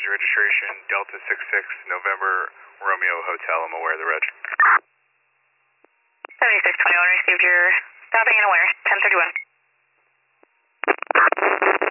your registration, Delta 66, November, Romeo Hotel. I'm aware of the reg. 7621 received your stopping and aware, 1031.